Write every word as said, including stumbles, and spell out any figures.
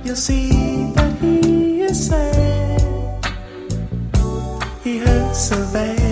you'll see that he is sad. He hurts so bad.